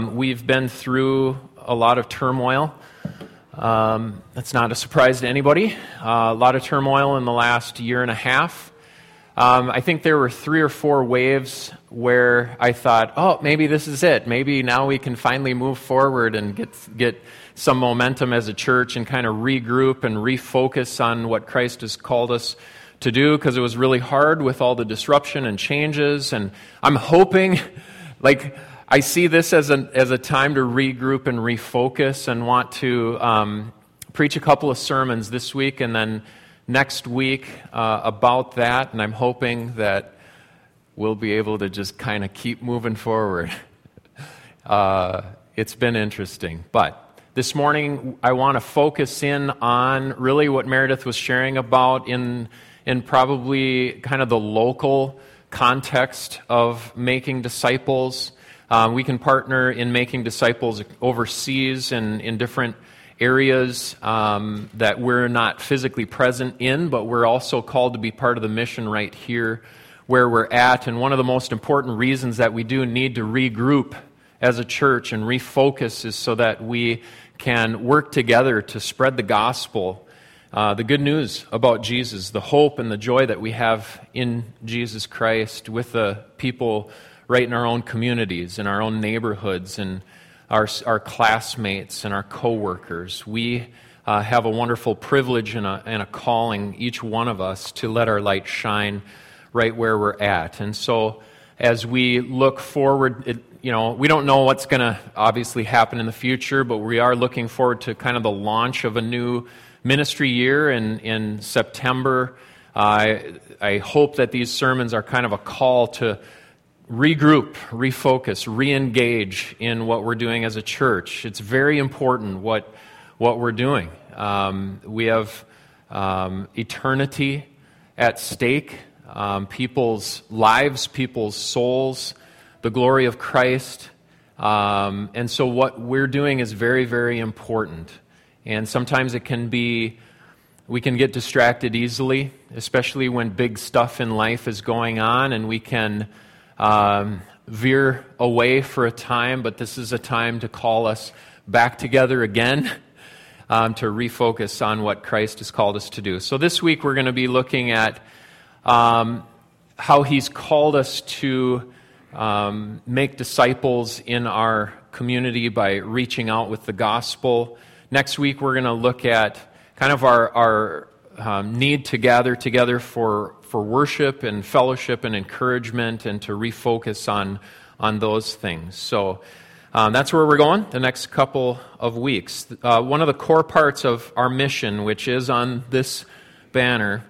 We've been through a lot of turmoil. That's not a surprise to anybody. A lot of turmoil in the last year and a half. I think there were 3 or 4 waves where I thought, oh, maybe this is it. Maybe now we can finally move forward and get some momentum as a church and kind of regroup and refocus on what Christ has called us to do, because it was really hard with all the disruption and changes. And I'm hoping, I see this as a time to regroup and refocus, and want to preach a couple of sermons this week and then next week about that. And I'm hoping that we'll be able to just kind of keep moving forward. It's been interesting. But this morning I want to focus in on really what Meredith was sharing about in probably kind of the local context of making disciples. We can partner in making disciples overseas and in different areas that we're not physically present in, but we're also called to be part of the mission right here where we're at. And one of the most important reasons that we do need to regroup as a church and refocus is so that we can work together to spread the gospel, the good news about Jesus, the hope and the joy that we have in Jesus Christ with the people right in our own communities, in our own neighborhoods, and our classmates and our coworkers. We have a wonderful privilege and a calling, each one of us, to let our light shine right where we're at. And so as we look forward, we don't know what's going to obviously happen in the future, but we are looking forward to kind of the launch of a new ministry year in September. I hope that these sermons are kind of a call to regroup, refocus, re-engage in what we're doing as a church. It's very important what we're doing. We have eternity at stake, people's lives, people's souls, the glory of Christ. And so what we're doing is very, very important. And sometimes we can get distracted easily, especially when big stuff in life is going on, and we can veer away for a time, but this is a time to call us back together again, to refocus on what Christ has called us to do. So this week we're going to be looking at how He's called us to make disciples in our community by reaching out with the gospel. Next week we're going to look at kind of our need to gather together for worship and fellowship and encouragement, and to refocus on those things. So that's where we're going the next couple of weeks. One of the core parts of our mission, which is on this banner,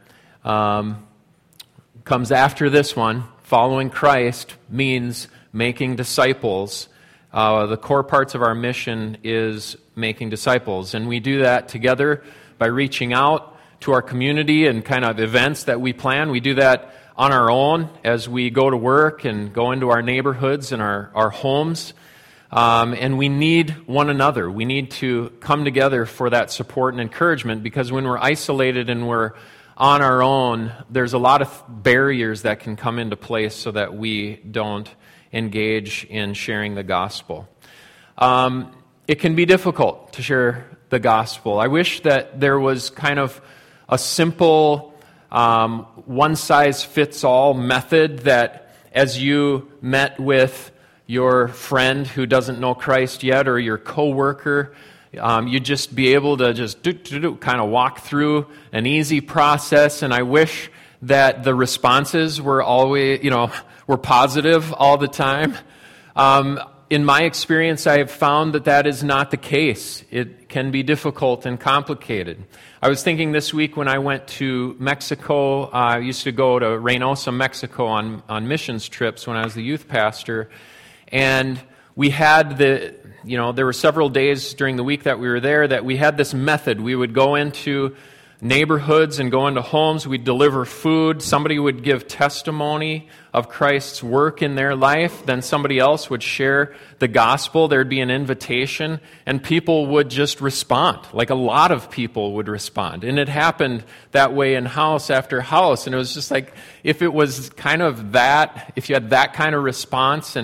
comes after this one. Following Christ means making disciples. The core parts of our mission is making disciples, and we do that together by reaching out to our community and kind of events that we plan. We do that on our own as we go to work and go into our neighborhoods and our homes. And we need one another. We need to come together for that support and encouragement, because when we're isolated and we're on our own, there's a lot of barriers that can come into place so that we don't engage in sharing the gospel. It can be difficult to share the gospel. I wish that there was kind of a simple one-size-fits-all method that as you met with your friend who doesn't know Christ yet, or your coworker, you'd just be able to just kind of walk through an easy process. And I wish that the responses were always, were positive all the time. In my experience, I have found that is not the case. It can be difficult and complicated. I was thinking this week when I went to Mexico, I used to go to Reynosa, Mexico on missions trips when I was the youth pastor, and we had there were several days during the week that we were there that we had this method. We would go into neighborhoods and go into homes. We'd deliver food. Somebody would give testimony of Christ's work in their life. Then somebody else would share the gospel. There'd be an invitation, and people would just respond. Like a lot of people would respond. And it happened that way in house after house. And it was just like, if it was kind of that, if you had that kind of response and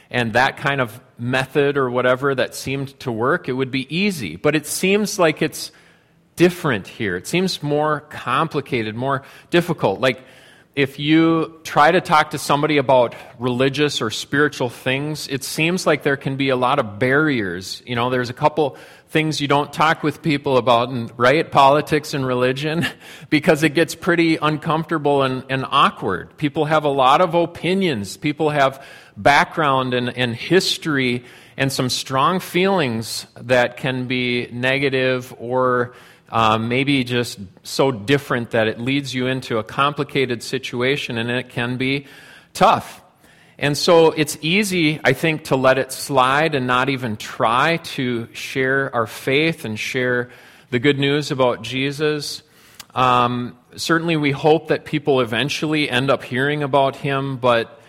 and that kind of method or whatever that seemed to work, it would be easy. But it seems like it's different here. It seems more complicated, more difficult. Like if you try to talk to somebody about religious or spiritual things, it seems like there can be a lot of barriers. You know, there's a couple things you don't talk with people about, right? Politics and religion, because it gets pretty uncomfortable and awkward. People have a lot of opinions. People have background and history and some strong feelings that can be negative or maybe just so different that it leads you into a complicated situation, and it can be tough. And so it's easy, I think, to let it slide and not even try to share our faith and share the good news about Jesus. Certainly we hope that people eventually end up hearing about him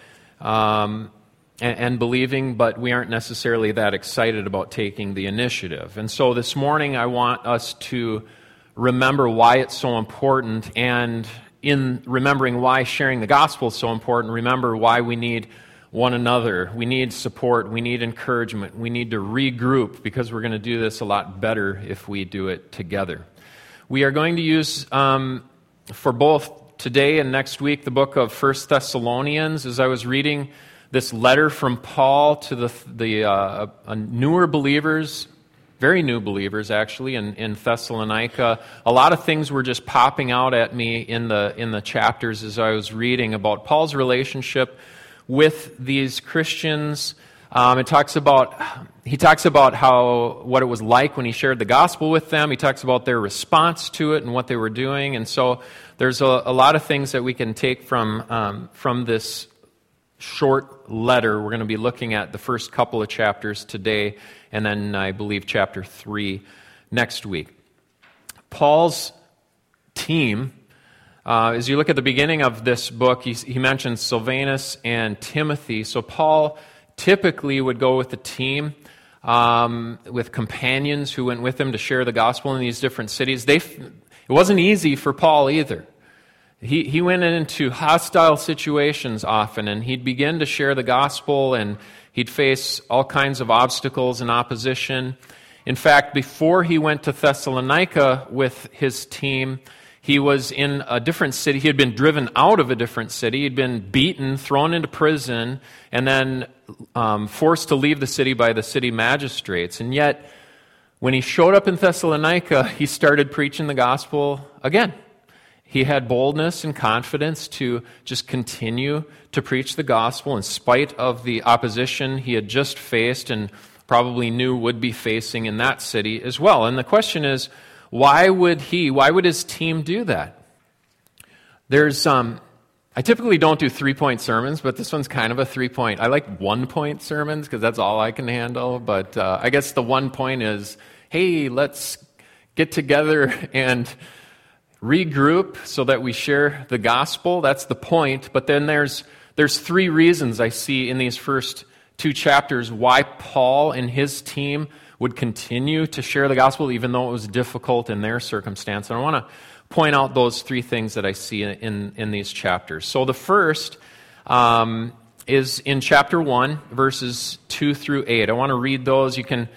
and believing, but we aren't necessarily that excited about taking the initiative. And so this morning I want us to remember why it's so important, and in remembering why sharing the gospel is so important, remember why we need one another. We need support. We need encouragement. We need to regroup, because we're going to do this a lot better if we do it together. We are going to use, for both today and next week, the book of 1 Thessalonians. As I was reading this letter from Paul to the newer believers, very new believers actually, in Thessalonica, a lot of things were just popping out at me in the chapters as I was reading about Paul's relationship with these Christians. He talks about how what it was like when he shared the gospel with them. He talks about their response to it and what they were doing. And so there's a lot of things that we can take from this short letter. We're going to be looking at the first couple of chapters today, and then I believe chapter 3 next week. Paul's team, as you look at the beginning of this book, he mentions Silvanus and Timothy. So Paul typically would go with the team, with companions who went with him to share the gospel in these different cities. It wasn't easy for Paul either. He went into hostile situations often, and he'd begin to share the gospel, and he'd face all kinds of obstacles and opposition. In fact, before he went to Thessalonica with his team, he was in a different city. He had been driven out of a different city. He'd been beaten, thrown into prison, and then forced to leave the city by the city magistrates. And yet, when he showed up in Thessalonica, he started preaching the gospel again. He had boldness and confidence to just continue to preach the gospel in spite of the opposition he had just faced and probably knew would be facing in that city as well. And the question is, why would his team do that? I typically don't do 3-point sermons, but this one's kind of a 3-point. I like 1-point sermons because that's all I can handle. But I guess the 1 point is, hey, let's get together and regroup so that we share the gospel. That's the point. But then there's 3 reasons I see in these first 2 chapters why Paul and his team would continue to share the gospel even though it was difficult in their circumstance. And I want to point out those 3 things that I see in these chapters. So the first is in chapter 1, verses 2 through 8. I want to read those. You can,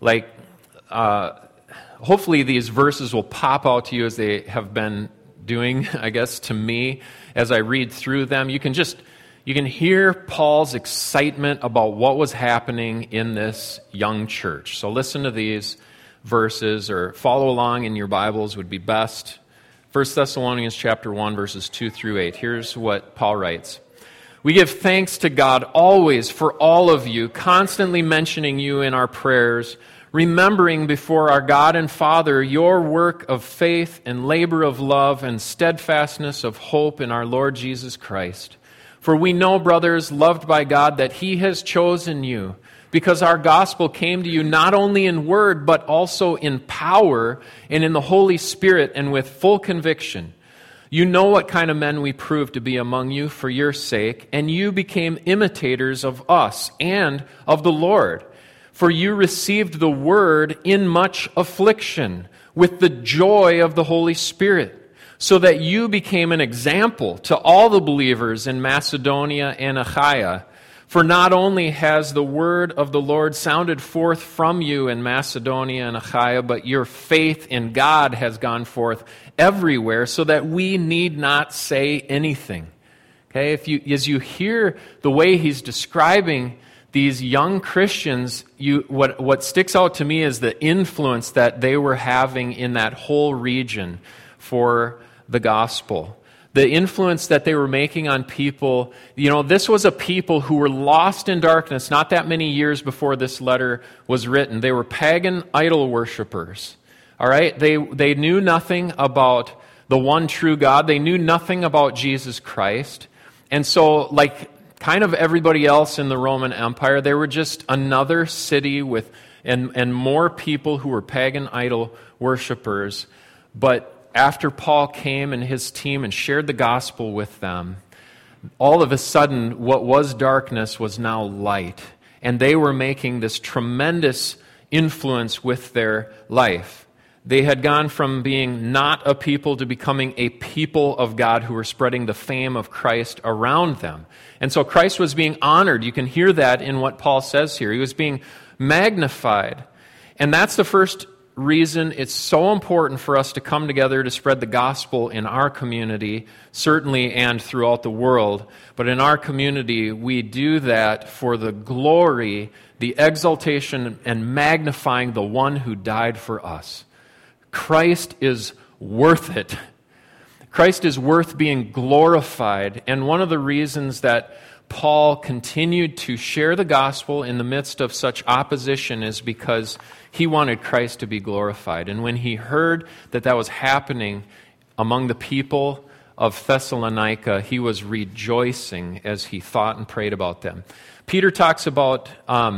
hopefully these verses will pop out to you as they have been doing, I guess, to me as I read through them. You can hear Paul's excitement about what was happening in this young church. So listen to these verses, or follow along in your Bibles would be best. 1 Thessalonians chapter 1, verses 2 through 8. Here's what Paul writes. We give thanks to God always for all of you, constantly mentioning you in our prayers, remembering before our God and Father your work of faith and labor of love and steadfastness of hope in our Lord Jesus Christ. For we know, brothers, loved by God, that He has chosen you, because our gospel came to you not only in word, but also in power and in the Holy Spirit and with full conviction. You know what kind of men we proved to be among you for your sake, and you became imitators of us and of the Lord. For you received the word in much affliction, with the joy of the Holy Spirit, so that you became an example to all the believers in Macedonia and Achaia. For not only has the word of the Lord sounded forth from you in Macedonia and Achaia, but your faith in God has gone forth everywhere, so that we need not say anything. Okay, as you hear the way he's describing these young Christians, what sticks out to me is the influence that they were having in that whole region for the gospel. The influence that they were making on people. This was a people who were lost in darkness not that many years before this letter was written. They were pagan idol worshipers. All right? They knew nothing about the one true God. They knew nothing about Jesus Christ. And so, like kind of everybody else in the Roman Empire, they were just another city with and more people who were pagan idol worshipers. But after Paul came and his team and shared the gospel with them, all of a sudden what was darkness was now light. And they were making this tremendous influence with their life. They had gone from being not a people to becoming a people of God who were spreading the fame of Christ around them. And so Christ was being honored. You can hear that in what Paul says here. He was being magnified. And that's the first reason it's so important for us to come together to spread the gospel in our community, certainly and throughout the world. But in our community, we do that for the glory, the exaltation, and magnifying the one who died for us. Christ is worth it. Christ is worth being glorified. And one of the reasons that Paul continued to share the gospel in the midst of such opposition is because he wanted Christ to be glorified. And when he heard that that was happening among the people of Thessalonica, he was rejoicing as he thought and prayed about them. Peter talks about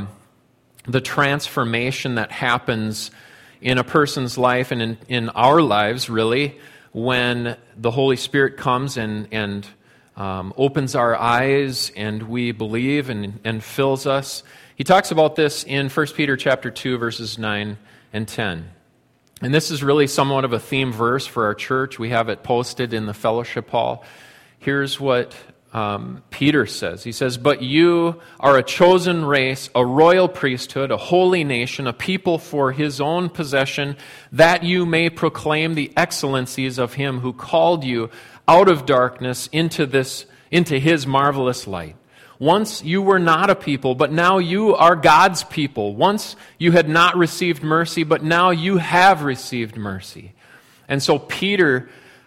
the transformation that happens in a person's life and in our lives, really, when the Holy Spirit comes and opens our eyes and we believe and fills us. He talks about this in 1 Peter chapter 2, verses 9 and 10. And this is really somewhat of a theme verse for our church. We have it posted in the fellowship hall. Here's what Peter says. He says, "But you are a chosen race, a royal priesthood, a holy nation, a people for his own possession, that you may proclaim the excellencies of him who called you out of darkness into his marvelous light. Once you were not a people, but now you are God's people. Once you had not received mercy, but now you have received mercy." And so Peter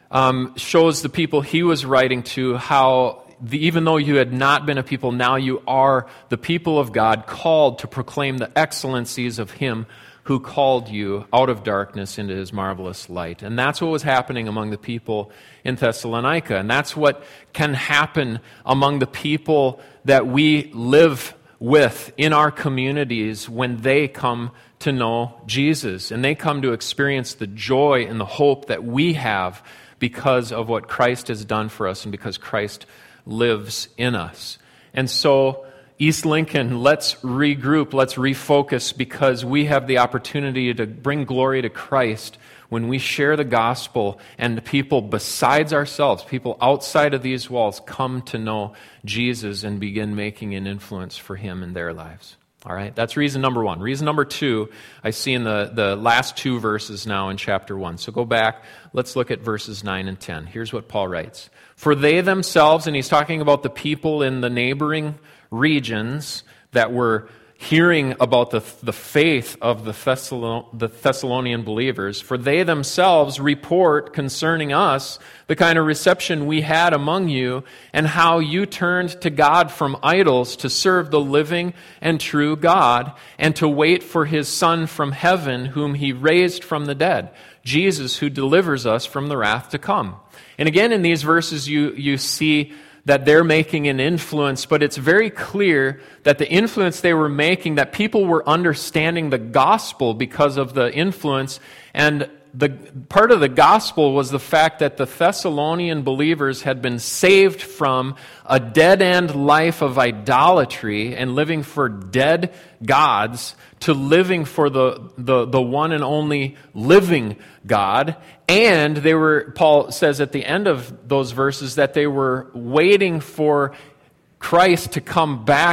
shows the people he was writing to how even though you had not been a people, now you are the people of God, called to proclaim the excellencies of him who called you out of darkness into his marvelous light. And that's what was happening among the people in Thessalonica. And that's what can happen among the people that we live with in our communities when they come to know Jesus. And they come to experience the joy and the hope that we have because of what Christ has done for us and because Christ lives in us. And so, East Lincoln, let's regroup, let's refocus, because we have the opportunity to bring glory to Christ when we share the gospel and people besides ourselves, people outside of these walls, come to know Jesus and begin making an influence for him in their lives. All right, that's reason number one. Reason number two, I see in the last two verses now in chapter 1. So go back, let's look at verses 9 and 10. Here's what Paul writes. "For they themselves," and he's talking about the people in the neighboring regions that were hearing about the faith of the Thessalonian believers, "for they themselves report concerning us the kind of reception we had among you, and how you turned to God from idols to serve the living and true God, and to wait for his Son from heaven, whom he raised from the dead, Jesus, who delivers us from the wrath to come." And again, in these verses, you see that they're making an influence, but it's very clear that the influence they were making, that people were understanding the gospel because of the influence. And the part of the gospel was the fact that the Thessalonian believers had been saved from a dead-end life of idolatry and living for dead gods to living for the one and only living God. And they were, Paul says at the end of those verses, that they were waiting for Christ to come back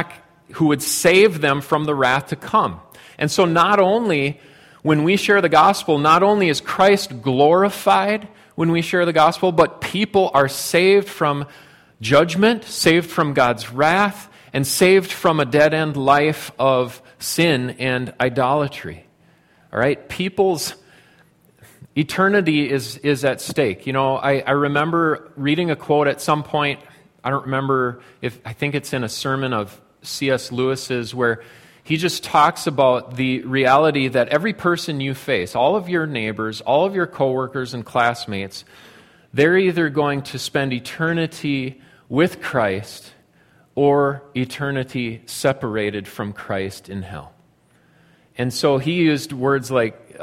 who would save them from the wrath to come. And so not only when we share the gospel, not only is Christ glorified when we share the gospel, but people are saved from judgment, saved from God's wrath, and saved from a dead-end life of sin and idolatry. All right? People's eternity is at stake. You know, I remember reading a quote at some point. I don't remember I think it's in a sermon of C.S. Lewis's, where he just talks about the reality that every person you face, all of your neighbors, all of your coworkers and classmates, they're either going to spend eternity with Christ or eternity separated from Christ in hell. And so he used words like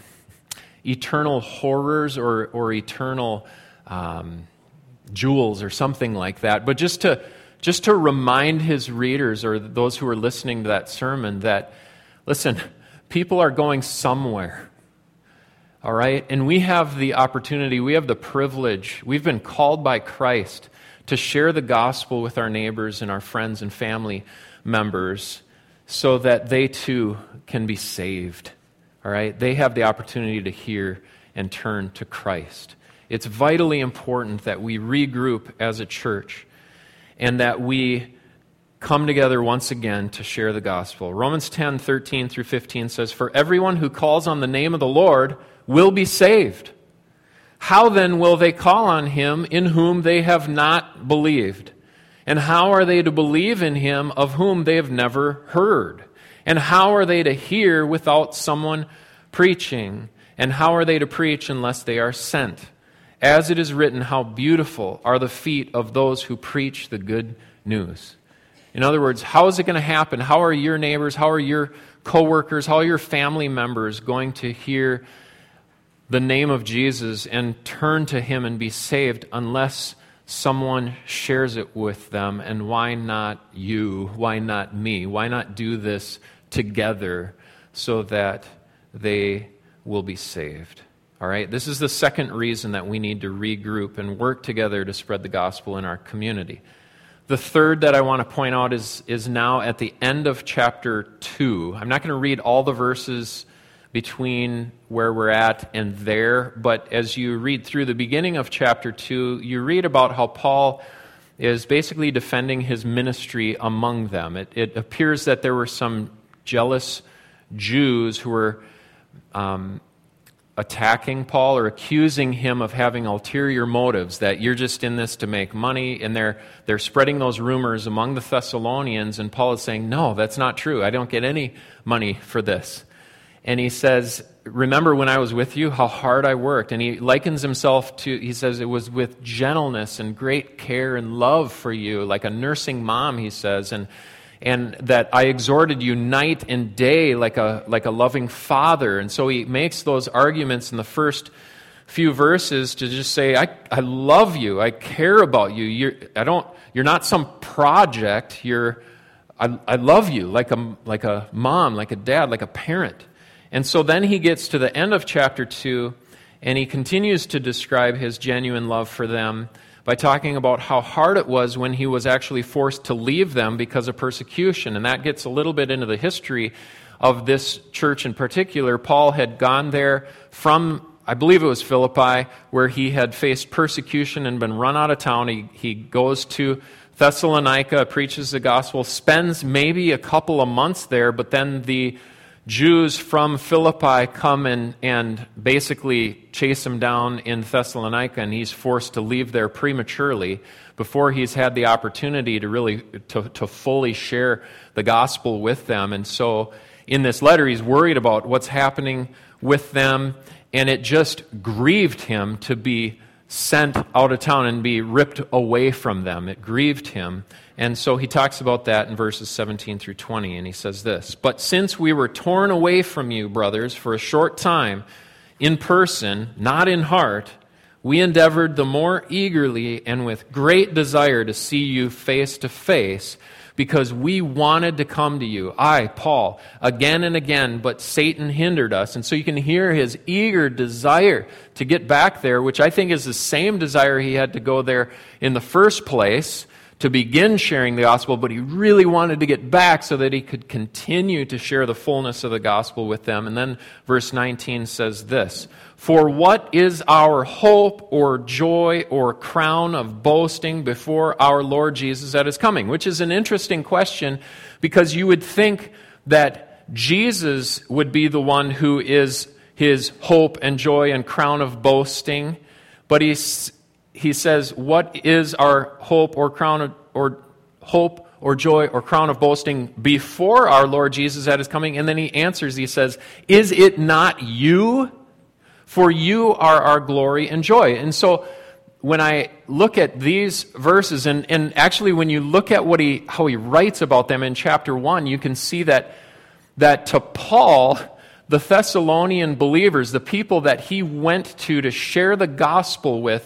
eternal horrors or eternal jewels or something like that. But just to remind his readers or those who are listening to that sermon that, listen, people are going somewhere. All right? And we have the opportunity, we have the privilege, we've been called by Christ to share the gospel with our neighbors and our friends and family members so that they too can be saved. All right? They have the opportunity to hear and turn to Christ. It's vitally important that we regroup as a church and that we come together once again to share the gospel. Romans 10:13 through 15 says, "For everyone who calls on the name of the Lord will be saved. How then will they call on him in whom they have not believed? And how are they to believe in him of whom they have never heard? And how are they to hear without someone preaching? And how are they to preach unless they are sent? As it is written, how beautiful are the feet of those who preach the good news." In other words, how is it going to happen? How are your neighbors, how are your coworkers, how are your family members going to hear the name of Jesus and turn to him and be saved unless someone shares it with them? And why not you? Why not me? Why not do this together so that they will be saved? All right, this is the second reason that we need to regroup and work together to spread the gospel in our community. The third that I want to point out is now at the end of chapter 2. I'm not going to read all the verses between where we're at and there, but as you read through the beginning of chapter 2, you read about how Paul is basically defending his ministry among them. It appears that there were some jealous Jews who were attacking Paul or accusing him of having ulterior motives, that you're just in this to make money, and they're spreading those rumors among the Thessalonians, and Paul is saying, no, that's not true. I don't get any money for this. And he says, remember when I was with you, how hard I worked. And he likens himself to, he says, it was with gentleness and great care and love for you, like a nursing mom, he says, and that I exhorted you night and day like a loving father. And so he makes those arguments in the first few verses to just say, I love you, I care about you. You're not some project. I love you like a mom, like a dad, like a parent. And so then he gets to the end of chapter 2, and he continues to describe his genuine love for them by talking about how hard it was when he was actually forced to leave them because of persecution. And that gets a little bit into the history of this church in particular. Paul had gone there from, I believe it was Philippi, where he had faced persecution and been run out of town. He goes to Thessalonica, preaches the gospel, spends maybe a couple of months there, but then the Jews from Philippi come and basically chase him down in Thessalonica, and he's forced to leave there prematurely before he's had the opportunity to really to fully share the gospel with them. And so in this letter, he's worried about what's happening with them, and it just grieved him to be sent out of town and be ripped away from them. It grieved him. And so he talks about that in verses 17 through 20, and he says this, "But since we were torn away from you, brothers, for a short time, in person, not in heart, we endeavored the more eagerly and with great desire to see you face to face, because we wanted to come to you, I, Paul, again and again, but Satan hindered us." And so you can hear his eager desire to get back there, which I think is the same desire he had to go there in the first place, to begin sharing the gospel, but he really wanted to get back so that he could continue to share the fullness of the gospel with them. And then verse 19 says this, "For what is our hope or joy or crown of boasting before our Lord Jesus at his coming?" Which is an interesting question, because you would think that Jesus would be the one who is his hope and joy and crown of boasting. But he says, what is our hope or crown or hope or joy or crown of boasting before our Lord Jesus at his coming? And then he answers, he says, "Is it not you? For you are our glory and joy." And so when I look at these verses, and actually when you look at how he writes about them in chapter 1, you can see that to Paul, the Thessalonian believers, the people that he went to share the gospel with,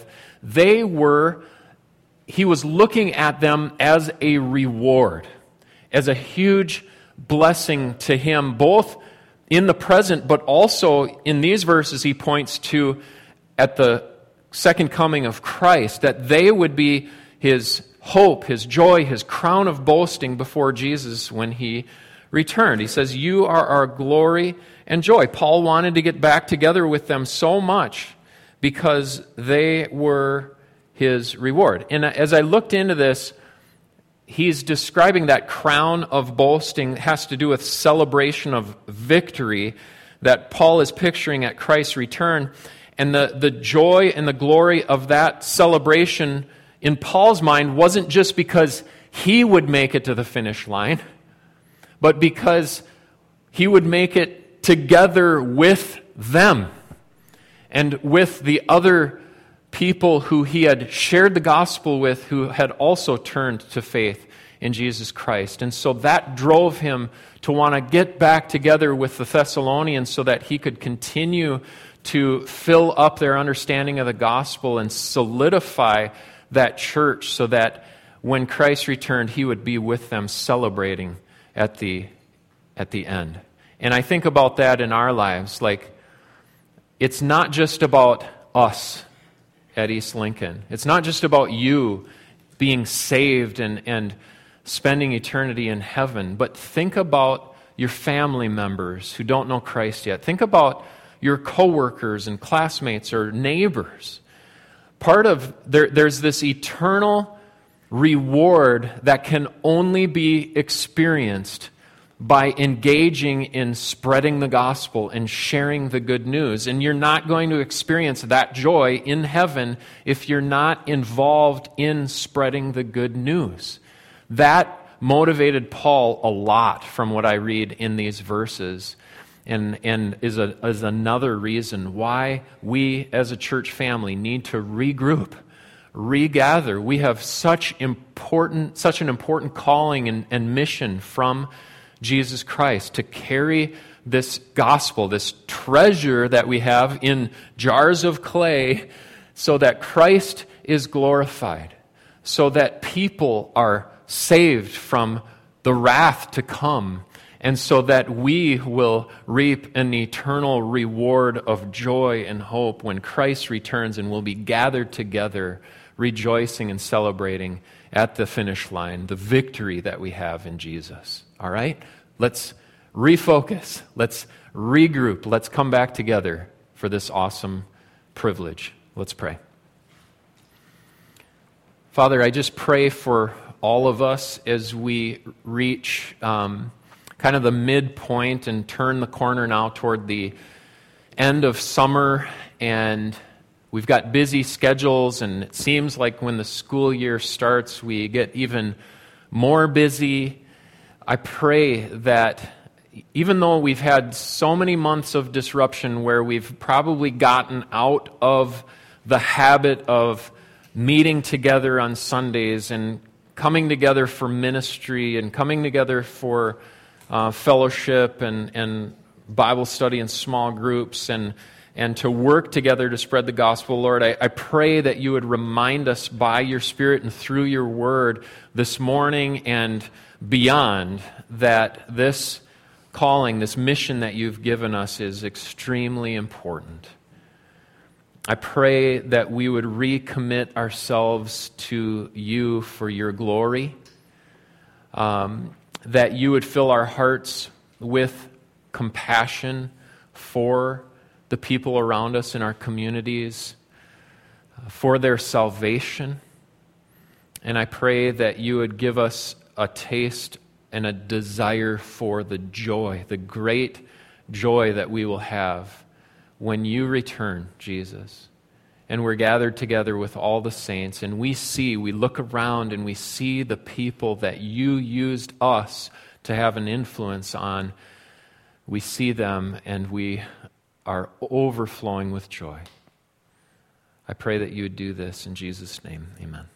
he was looking at them as a reward, as a huge blessing to him, both in the present, but also in these verses he points to at the second coming of Christ, that they would be his hope, his joy, his crown of boasting before Jesus when he returned. He says, "You are our glory and joy." Paul wanted to get back together with them so much because they were his reward. And as I looked into this, he's describing that crown of boasting that has to do with celebration of victory that Paul is picturing at Christ's return. And the joy and the glory of that celebration in Paul's mind wasn't just because he would make it to the finish line, but because he would make it together with them and with the other people who he had shared the gospel with, who had also turned to faith in Jesus Christ. And so that drove him to want to get back together with the Thessalonians so that he could continue to fill up their understanding of the gospel and solidify that church so that when Christ returned, he would be with them celebrating at the end. And I think about that in our lives. Like, it's not just about us at East Lincoln. It's not just about you being saved and spending eternity in heaven, but think about your family members who don't know Christ yet. Think about your coworkers and classmates or neighbors. There's this eternal reward that can only be experienced by engaging in spreading the gospel and sharing the good news. And you're not going to experience that joy in heaven if you're not involved in spreading the good news. That motivated Paul a lot from what I read in these verses, and is another reason why we as a church family need to regroup, regather. We have such an important calling and mission from Jesus Christ to carry this gospel, this treasure that we have in jars of clay, so that Christ is glorified, so that people are saved from the wrath to come, and so that we will reap an eternal reward of joy and hope when Christ returns, and we'll be gathered together, rejoicing and celebrating at the finish line, the victory that we have in Jesus. All right? Let's refocus. Let's regroup. Let's come back together for this awesome privilege. Let's pray. Father, I just pray for all of us as we reach kind of the midpoint and turn the corner now toward the end of summer, and we've got busy schedules, and it seems like when the school year starts, we get even more busy. I pray that even though we've had so many months of disruption where we've probably gotten out of the habit of meeting together on Sundays and coming together for ministry and coming together for fellowship and Bible study in small groups and to work together to spread the gospel, Lord, I pray that you would remind us by your Spirit and through your word this morning and beyond that this calling, this mission that you've given us is extremely important. I pray that we would recommit ourselves to you for your glory, that you would fill our hearts with compassion for the people around us in our communities, for their salvation. And I pray that you would give us a taste and a desire for the joy, the great joy that we will have when you return, Jesus. And we're gathered together with all the saints, and we look around and we see the people that you used us to have an influence on. We see them and we are overflowing with joy. I pray that you would do this in Jesus' name. Amen.